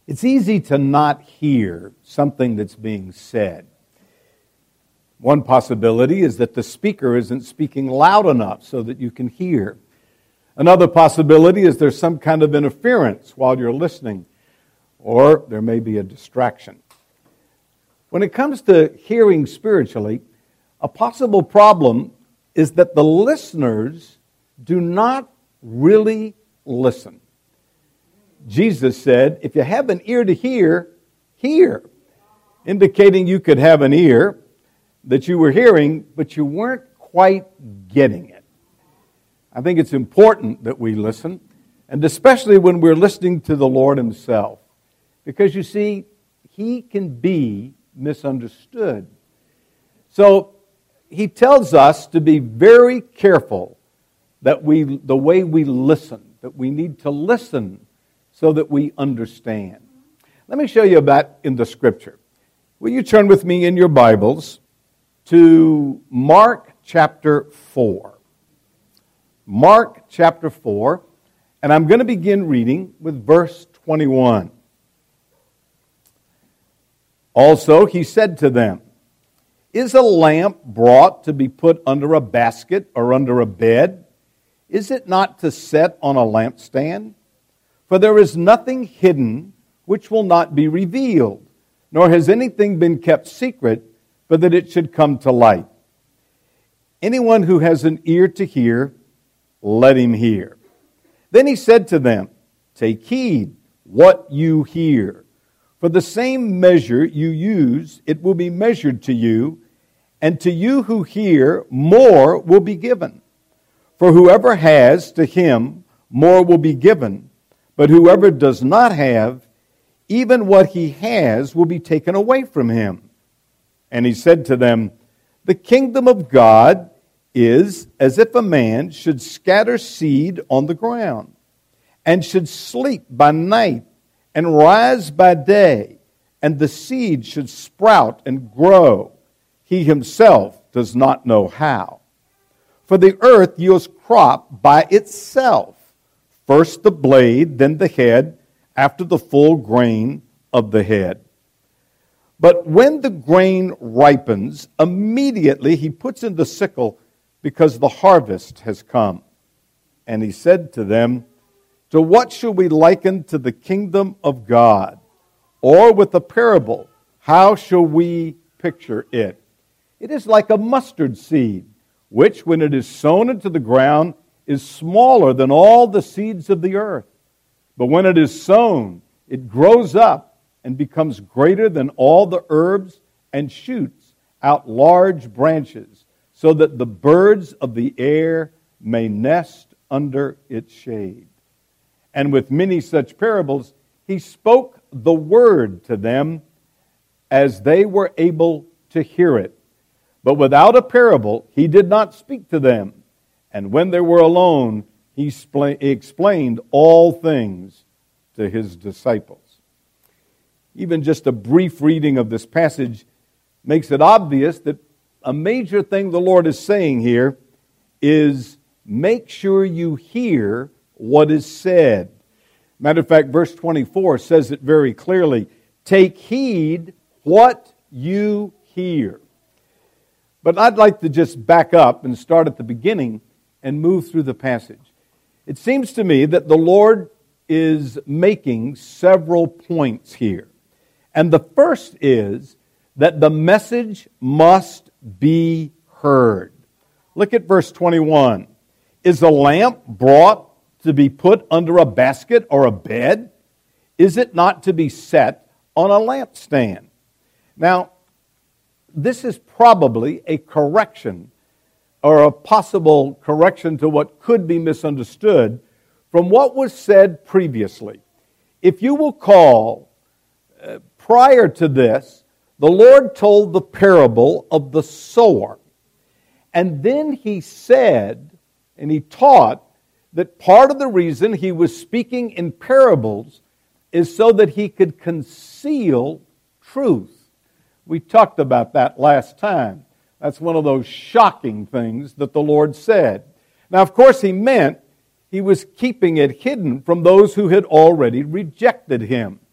It's easy to not hear something that's being said. One possibility is that the speaker isn't speaking loud enough so that you can hear. Another possibility is there's some kind of interference while you're listening, or there may be a distraction. When it comes to hearing spiritually, a possible problem is that the listeners do not really listen. Jesus said, if you have an ear to hear, hear. Indicating you could have an ear that you were hearing, but you weren't quite getting it. I think it's important that we listen, and especially when we're listening to the Lord Himself. Because you see, He can be misunderstood. So He tells us to be very careful that the way we listen, that we need to listen so that we understand. Let me show you about in the Scripture. Will you turn with me in your Bibles to Mark chapter 4. Mark chapter 4, and I'm going to begin reading with verse 21. Also, He said to them, is a lamp brought to be put under a basket or under a bed? Is it not to set on a lampstand? For there is nothing hidden which will not be revealed, nor has anything been kept secret, but that it should come to light. Anyone who has an ear to hear, let him hear. Then He said to them, take heed what you hear. For the same measure you use, it will be measured to you, and to you who hear, more will be given. For whoever has, to him more will be given, but whoever does not have, even what he has will be taken away from him. And He said to them, the kingdom of God is as if a man should scatter seed on the ground, and should sleep by night, and rise by day, and the seed should sprout and grow. He himself does not know how. For the earth yields crop by itself, first the blade, then the head, after the full grain of the head. But when the grain ripens, immediately he puts in the sickle, because the harvest has come. And He said to them, to what shall we liken to the kingdom of God? Or with a parable, how shall we picture it? It is like a mustard seed, which when it is sown into the ground is smaller than all the seeds of the earth. But when it is sown, it grows up and becomes greater than all the herbs and shoots out large branches, so that the birds of the air may nest under its shade. And with many such parables, He spoke the word to them as they were able to hear it. But without a parable, He did not speak to them. And when they were alone, He explained all things to His disciples. Even just a brief reading of this passage makes it obvious that a major thing the Lord is saying here is make sure you hear what is said. Matter of fact, verse 24 says it very clearly. Take heed what you hear. But I'd like to just back up and start at the beginning and move through the passage. It seems to me that the Lord is making several points here. And the first is that the message must be heard. Look at verse 21. Is a lamp brought to be put under a basket or a bed? Is it not to be set on a lampstand? Now, this is probably a correction or a possible correction to what could be misunderstood from what was said previously. If you will recall, prior to this, the Lord told the parable of the sower. And then He said, and He taught, that part of the reason He was speaking in parables is so that He could conceal truth. We talked about that last time. That's one of those shocking things that the Lord said. Now, of course, He meant He was keeping it hidden from those who had already rejected Him.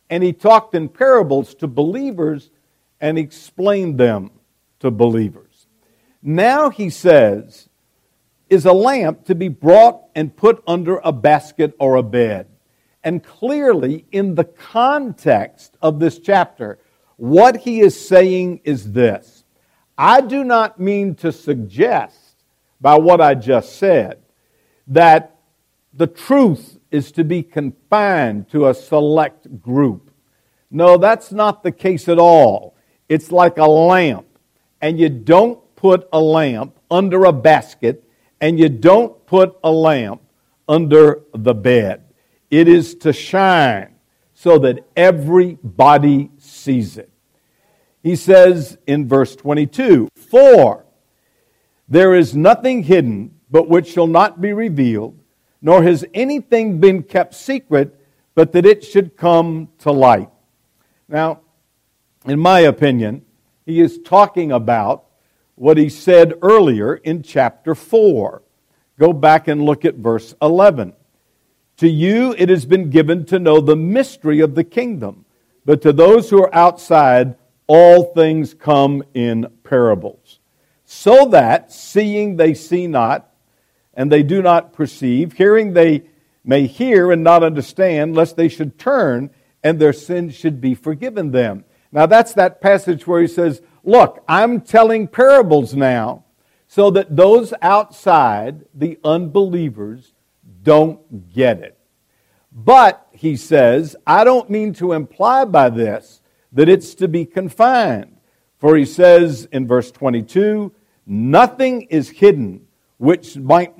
and he talked in parables to believers and explained them to believers. Now he says, is a lamp to be brought and put under a basket or a bed? And clearly, in the context of this chapter, what he is saying is this. I do not mean to suggest, by what I just said, that the truth is to be confined to a select group. No, that's not the case at all. It's like a lamp, and you don't put a lamp under a basket, and you don't put a lamp under the bed. It is to shine so that everybody sees it. He says in verse 22, "For there is nothing hidden but which shall not be revealed, nor has anything been kept secret, but that it should come to light." Now, in my opinion, he is talking about what he said earlier in chapter 4. Go back and look at verse 11. "To you it has been given to know the mystery of the kingdom, but to those who are outside, all things come in parables. So that, seeing they see not, and they do not perceive, hearing they may hear and not understand, lest they should turn, and their sins should be forgiven them." Now that's that passage where he says, look, I'm telling parables now, so that those outside, the unbelievers, don't get it. But, he says, I don't mean to imply by this that it's to be confined. For he says in verse 22, "Nothing is hidden which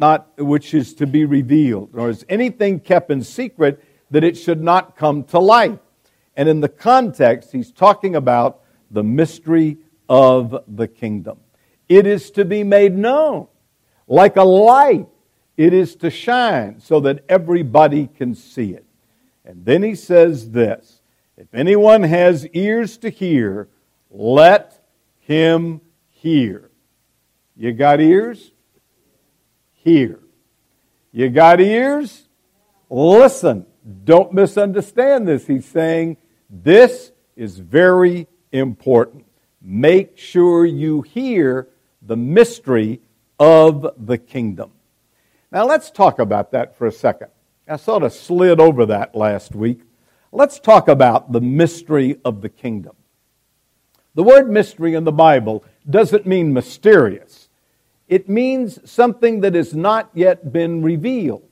is to be revealed, nor is anything kept in secret that it should not come to light." And in the context, he's talking about the mystery of the kingdom. It is to be made known. Like a light, it is to shine so that everybody can see it. And then he says this, "If anyone has ears to hear, let him hear." You got ears? Hear. You got ears? Listen. Don't misunderstand this. He's saying this is very important. Make sure you hear the mystery of the kingdom. Now let's talk about that for a second. I sort of slid over that last week. Let's talk about the mystery of the kingdom. The word mystery in the Bible doesn't mean mysterious. It means something that has not yet been revealed.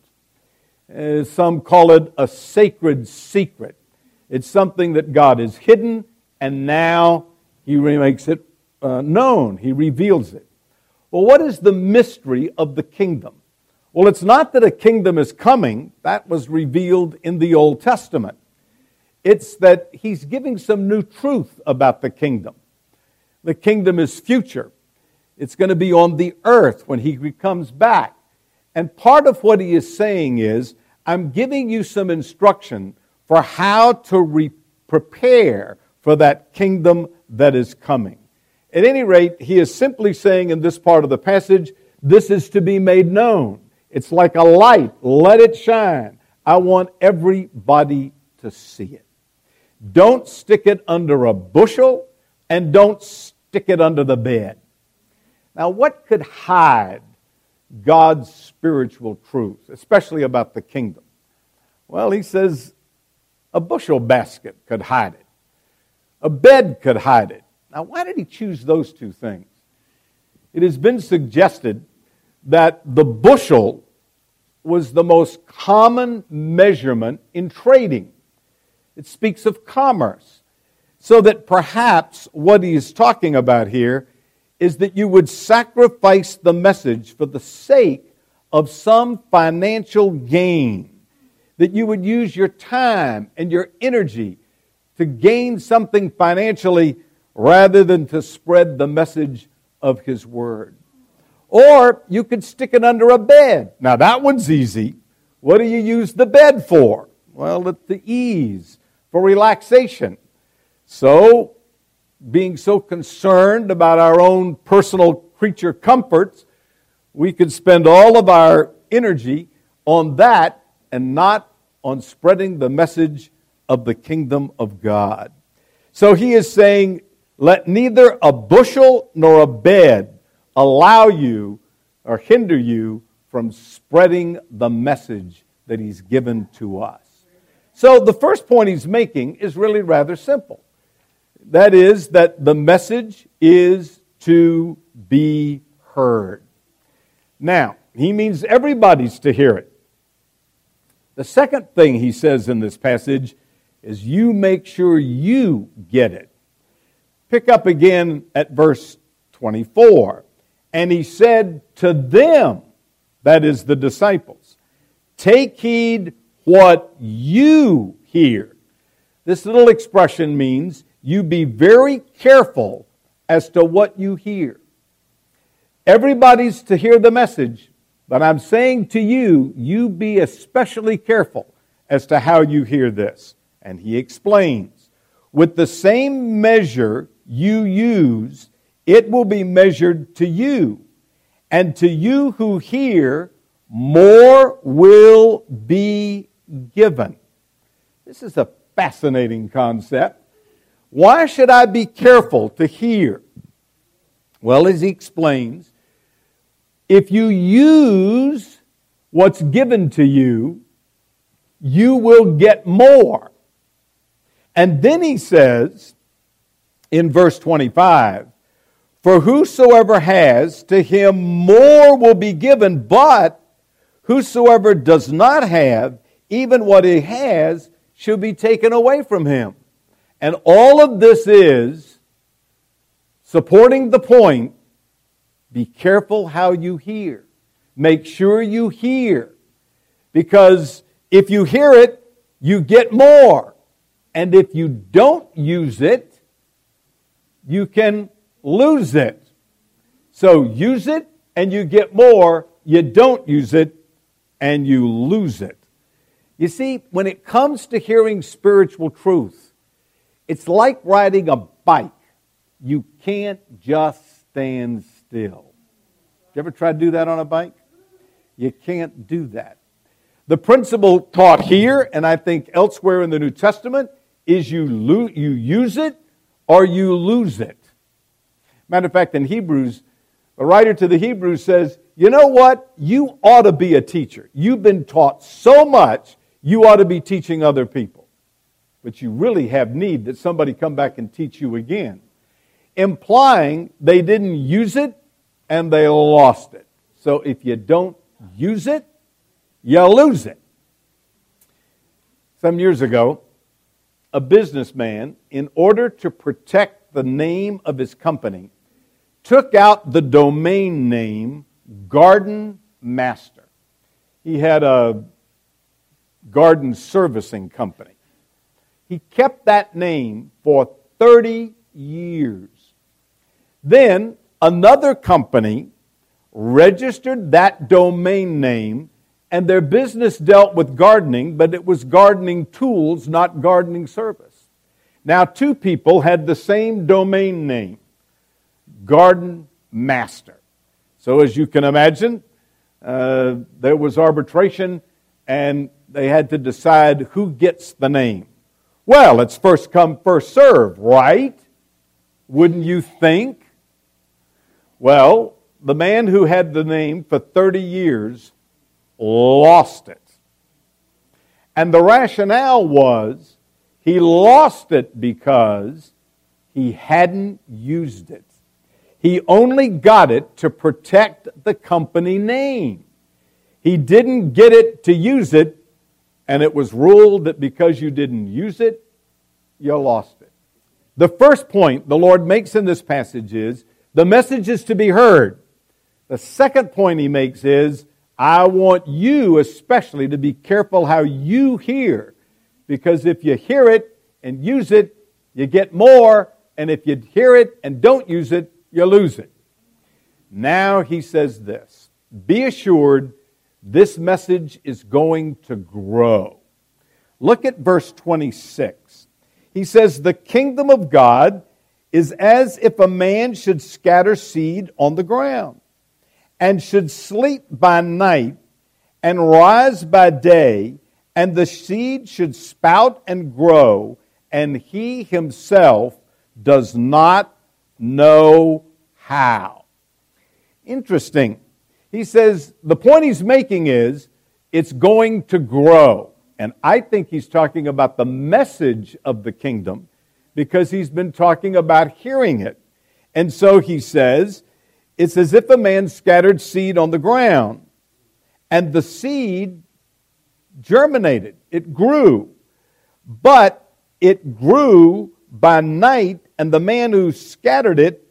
Some call it a sacred secret. It's something that God has hidden, and now He makes it known. He reveals it. Well, what is the mystery of the kingdom? Well, it's not that a kingdom is coming. That was revealed in the Old Testament. It's that He's giving some new truth about the kingdom. The kingdom is future. It's going to be on the earth when He comes back. And part of what He is saying is, I'm giving you some instruction for how to prepare for that kingdom that is coming. At any rate, He is simply saying in this part of the passage, this is to be made known. It's like a light. Let it shine. I want everybody to see it. Don't stick it under a bushel, and don't stick it under the bed. Now, what could hide God's spiritual truth, especially about the kingdom? Well, he says a bushel basket could hide it. A bed could hide it. Now, why did he choose those two things? It has been suggested that the bushel was the most common measurement in trading. It speaks of commerce. So that perhaps what he is talking about here is that you would sacrifice the message for the sake of some financial gain. That you would use your time and your energy to gain something financially rather than to spread the message of His Word. Or you could stick it under a bed. Now that one's easy. What do you use the bed for? Well, it's the ease, for relaxation. So, being so concerned about our own personal creature comforts, we could spend all of our energy on that and not on spreading the message of the kingdom of God. So he is saying, let neither a bushel nor a bed allow you or hinder you from spreading the message that he's given to us. So the first point he's making is really rather simple. That is that the message is to be heard. Now, he means everybody's to hear it. The second thing he says in this passage is you make sure you get it. Pick up again at verse 24. And he said to them, that is the disciples, take heed what you hear. This little expression means you be very careful as to what you hear. Everybody's to hear the message, but I'm saying to you, you be especially careful as to how you hear this. And he explains, with the same measure you use, it will be measured to you. And to you who hear, more will be given. This is a fascinating concept. Why should I be careful to hear? Well, as he explains, if you use what's given to you, you will get more. And then he says in verse 25, for whosoever has, to him more will be given, but whosoever does not have, even what he has shall be taken away from him. And all of this is supporting the point, be careful how you hear. Make sure you hear. Because if you hear it, you get more. And if you don't use it, you can lose it. So use it and you get more. You don't use it and you lose it. You see, when it comes to hearing spiritual truth, it's like riding a bike. You can't just stand still. You ever try to do that on a bike? You can't do that. The principle taught here, and I think elsewhere in the New Testament, is you use it or you lose it. Matter of fact, in Hebrews, the writer to the Hebrews says, you know what? You ought to be a teacher. You've been taught so much, you ought to be teaching other people. But you really have need that somebody come back and teach you again. Implying they didn't use it and they lost it. So if you don't use it, you lose it. Some years ago, a businessman, in order to protect the name of his company, took out the domain name Garden Master. He had a garden servicing company. He kept that name for 30 years. Then another company registered that domain name, and their business dealt with gardening, but it was gardening tools, not gardening service. Now, two people had the same domain name, Garden Master. So as you can imagine, there was arbitration, and they had to decide who gets the name. Well, it's first come, first serve, right? Wouldn't you think? Well, the man who had the name for 30 years lost it. And the rationale was he lost it because he hadn't used it. He only got it to protect the company name. He didn't get it to use it, and it was ruled that because you didn't use it, you lost it. The first point the Lord makes in this passage is the message is to be heard. The second point he makes is, I want you especially to be careful how you hear, because if you hear it and use it, you get more, and if you hear it and don't use it, you lose it. Now he says this, be assured this message is going to grow. Look at verse 26. He says, the kingdom of God is as if a man should scatter seed on the ground, and should sleep by night, and rise by day, and the seed should sprout and grow, and he himself does not know how. Interesting. He says the point he's making is it's going to grow. And I think he's talking about the message of the kingdom because he's been talking about hearing it. And so he says, it's as if a man scattered seed on the ground, and the seed germinated. It grew. But it grew by night, and the man who scattered it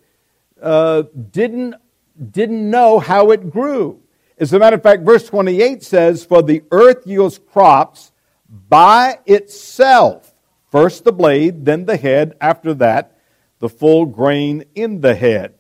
didn't know how it grew. As a matter of fact, verse 28 says, for the earth yields crops by itself. First the blade, then the head, after that the full grain in the head.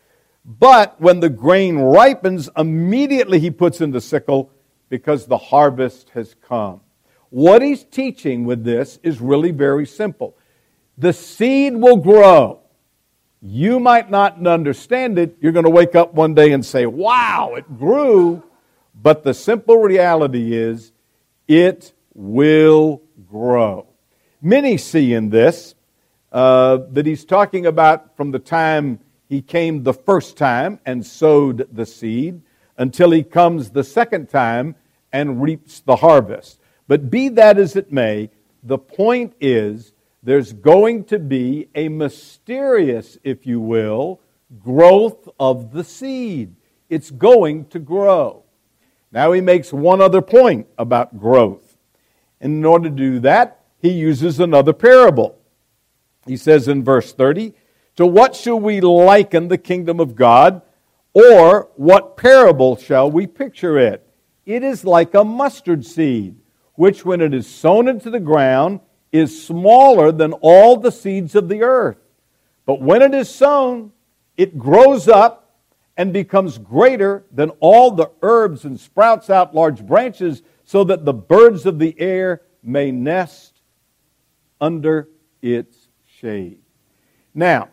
But when the grain ripens, immediately he puts in the sickle because the harvest has come. What he's teaching with this is really very simple. The seed will grow. You might not understand it. You're going to wake up one day and say, wow, it grew. But the simple reality is it will grow. Many see in this that he's talking about from the time he came the first time and sowed the seed until he comes the second time and reaps the harvest. But be that as it may, the point is there's going to be a mysterious, if you will, growth of the seed. It's going to grow. Now he makes one other point about growth. And in order to do that, he uses another parable. He says in verse 30, to what shall we liken the kingdom of God, or what parable shall we picture it? It is like a mustard seed, which when it is sown into the ground is smaller than all the seeds of the earth. But when it is sown, it grows up and becomes greater than all the herbs and sprouts out large branches so that the birds of the air may nest under its shade. Now,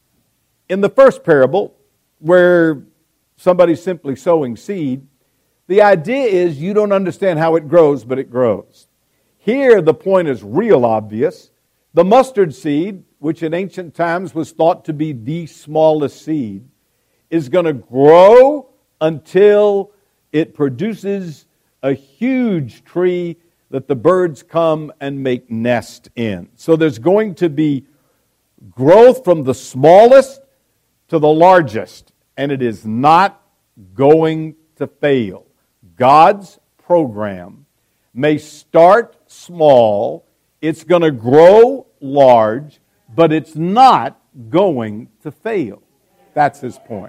in the first parable, where somebody's simply sowing seed, the idea is you don't understand how it grows, but it grows. Here, the point is real obvious. The mustard seed, which in ancient times was thought to be the smallest seed, is going to grow until it produces a huge tree that the birds come and make nest in. So there's going to be growth from the smallest to the largest, and it is not going to fail. God's program may start small, it's going to grow large, but it's not going to fail. That's his point.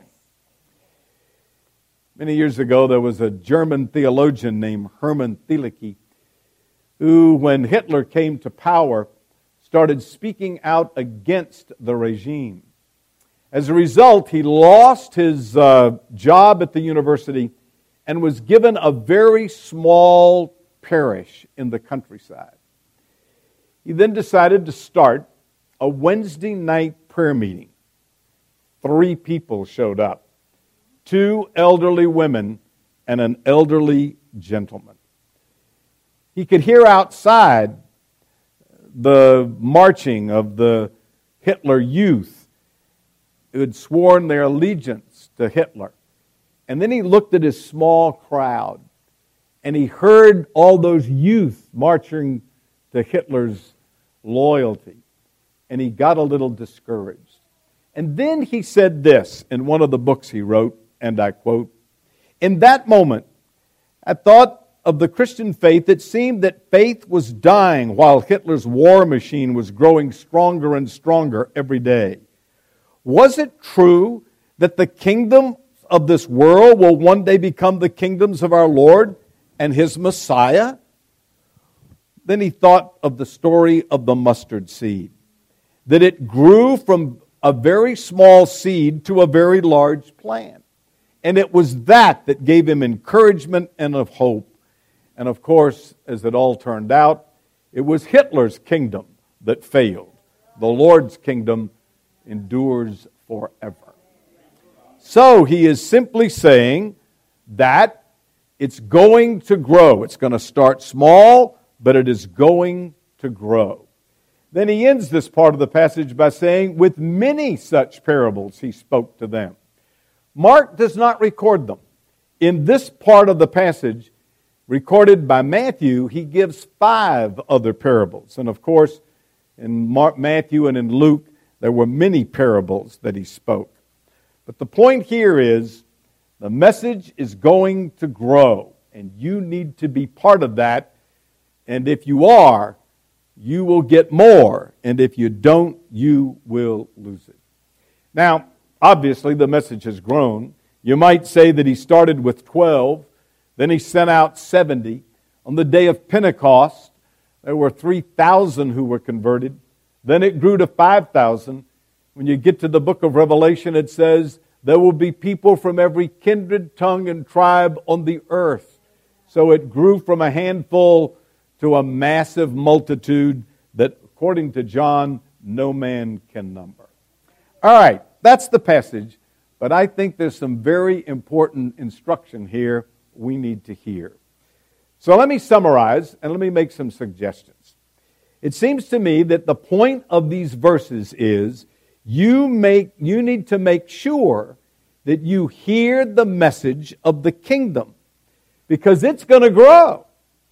Many years ago, there was a German theologian named Hermann Thielicke who, when Hitler came to power, started speaking out against the regime. As a result, he lost his job at the university and was given a very small parish in the countryside. He then decided to start a Wednesday night prayer meeting. 3 people showed up. 2 elderly women and an elderly gentleman. He could hear outside the marching of the Hitler youth who had sworn their allegiance to Hitler. And then he looked at his small crowd and he heard all those youth marching to Hitler's loyalty. And he got a little discouraged. And then he said this in one of the books he wrote, and I quote, in that moment, I thought of the Christian faith. It seemed that faith was dying while Hitler's war machine was growing stronger and stronger every day. Was it true that the kingdom of this world will one day become the kingdoms of our Lord and His Messiah? Then he thought of the story of the mustard seed, that it grew from a very small seed to a very large plant. And it was that gave him encouragement and of hope. And of course, as it all turned out, it was Hitler's kingdom that failed. The Lord's kingdom endures forever. So he is simply saying that it's going to grow. It's going to start small, but it is going to grow. Then he ends this part of the passage by saying, with many such parables he spoke to them. Mark does not record them. In this part of the passage, recorded by Matthew, he gives 5 other parables. And of course, in Matthew and in Luke, there were many parables that he spoke. But the point here is, the message is going to grow, and you need to be part of that. And if you are, you will get more. And if you don't, you will lose it. Now, obviously, the message has grown. You might say that he started with 12, then he sent out 70. On the day of Pentecost, there were 3,000 who were converted. Then it grew to 5,000. When you get to the book of Revelation, it says, there will be people from every kindred, tongue, and tribe on the earth. So it grew from a handful to a massive multitude that, according to John, no man can number. All right, that's the passage, but I think there's some very important instruction here we need to hear. So let me summarize and let me make some suggestions. It seems to me that the point of these verses is you need to make sure that you hear the message of the kingdom, because it's going to grow.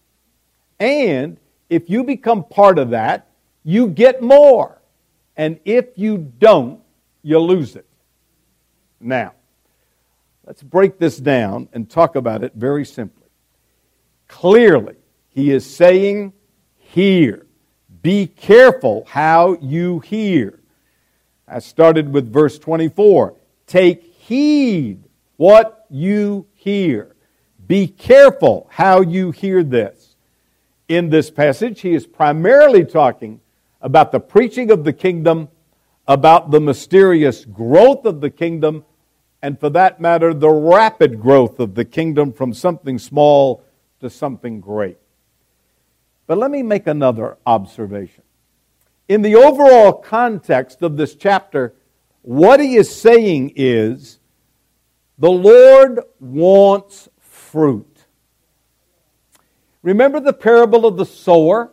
And if you become part of that, you get more. And if you don't, you lose it. Now, let's break this down and talk about it very simply. Clearly, he is saying, hear. Be careful how you hear. I started with verse 24. Take heed what you hear. Be careful how you hear this. In this passage, he is primarily talking about the preaching of the kingdom, about the mysterious growth of the kingdom, and for that matter, the rapid growth of the kingdom from something small to something great. But let me make another observation. In the overall context of this chapter, what he is saying is, the Lord wants fruit. Remember the parable of the sower?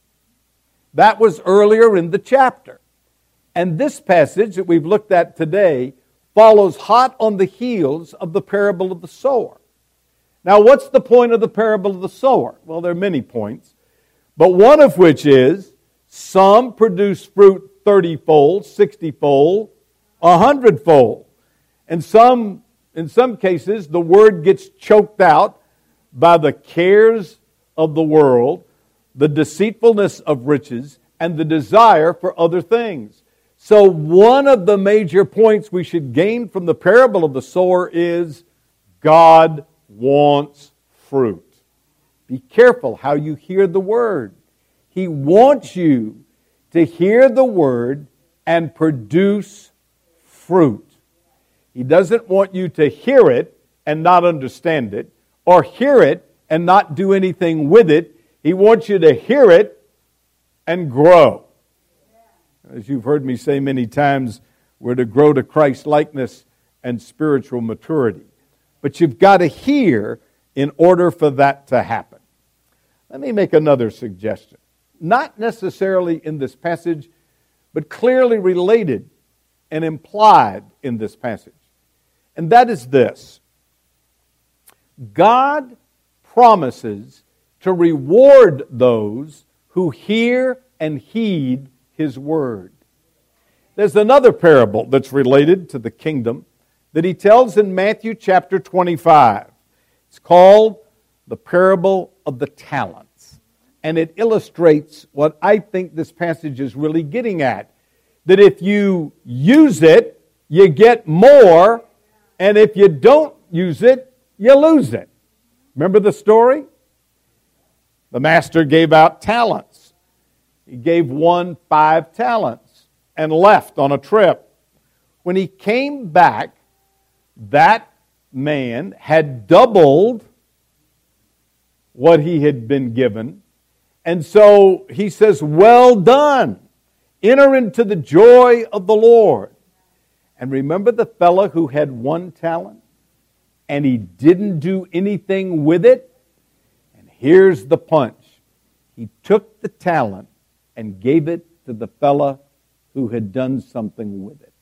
That was earlier in the chapter. And this passage that we've looked at today follows hot on the heels of the parable of the sower. Now, what's the point of the parable of the sower? Well, there are many points, but one of which is, some produce fruit 30-fold, 60-fold, 100-fold. And in some cases, the word gets choked out by the cares of the world, the deceitfulness of riches, and the desire for other things. So one of the major points we should gain from the parable of the sower is God wants fruit. Be careful how you hear the word. He wants you to hear the word and produce fruit. He doesn't want you to hear it and not understand it, or hear it and not do anything with it. He wants you to hear it and grow. As you've heard me say many times, we're to grow to Christ likeness and spiritual maturity. But you've got to hear in order for that to happen. Let me make another suggestion. Not necessarily in this passage, but clearly related and implied in this passage. And that is this. God promises to reward those who hear and heed His word. There's another parable that's related to the kingdom that he tells in Matthew chapter 25. It's called the parable of the talents. And it illustrates what I think this passage is really getting at. That if you use it, you get more, and if you don't use it, you lose it. Remember the story? The master gave out talents. He gave one 5 talents and left on a trip. When he came back, that man had doubled what he had been given. And so he says, well done. Enter into the joy of the Lord. And remember the fellow who had 1 talent? And he didn't do anything with it? And here's the punch. he took the talent and gave it to the fella who had done something with it.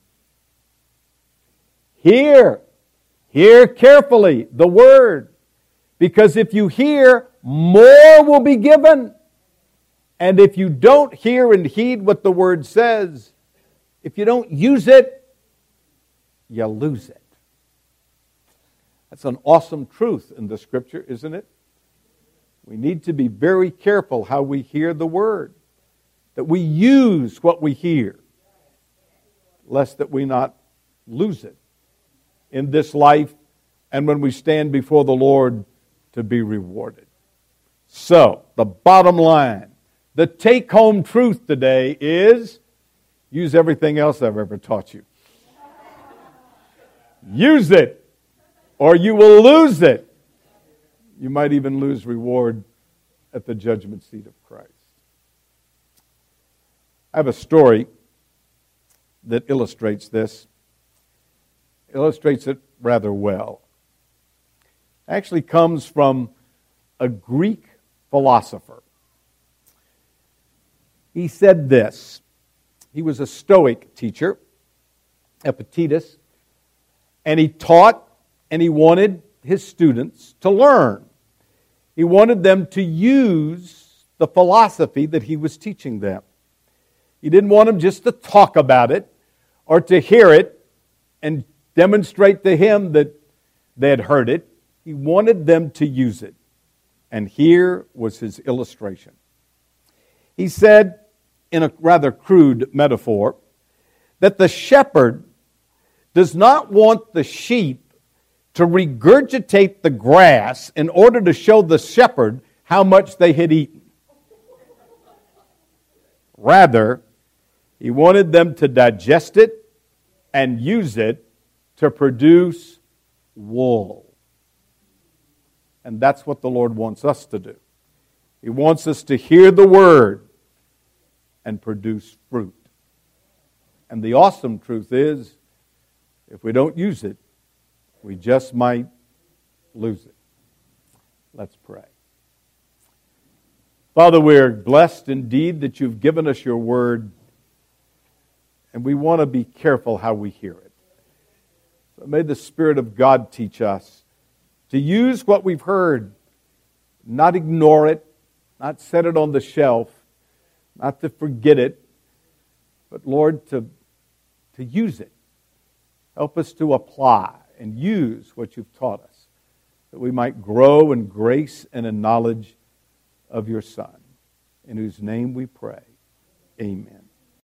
Hear carefully the word, because if you hear, more will be given. And if you don't hear and heed what the word says, if you don't use it, you lose it. That's an awesome truth in the Scripture, isn't it? We need to be very careful how we hear the word, that we use what we hear, lest that we not lose it in this life and when we stand before the Lord to be rewarded. So, the bottom line, the take-home truth today is, use everything else I've ever taught you. Use it, or you will lose it. You might even lose reward at the judgment seat of Christ. I have a story that illustrates this. Illustrates it rather well. It actually comes from a Greek philosopher. He said this. He was a Stoic teacher, Epictetus, and he taught and he wanted his students to learn. He wanted them to use the philosophy that he was teaching them. He didn't want them just to talk about it or to hear it and demonstrate to him that they had heard it. He wanted them to use it. And here was his illustration. He said, in a rather crude metaphor, that the shepherd does not want the sheep to regurgitate the grass in order to show the shepherd how much they had eaten. Rather, he wanted them to digest it and use it to produce wool. And that's what the Lord wants us to do. He wants us to hear the word and produce fruit. And the awesome truth is, if we don't use it, we just might lose it. Let's pray. Father, we're blessed indeed that you've given us your word, and we want to be careful how we hear it. So may the Spirit of God teach us to use what we've heard, not ignore it, not set it on the shelf, not to forget it, but Lord, to use it. Help us to apply and use what you've taught us, that we might grow in grace and in knowledge of your Son, in whose name we pray. Amen.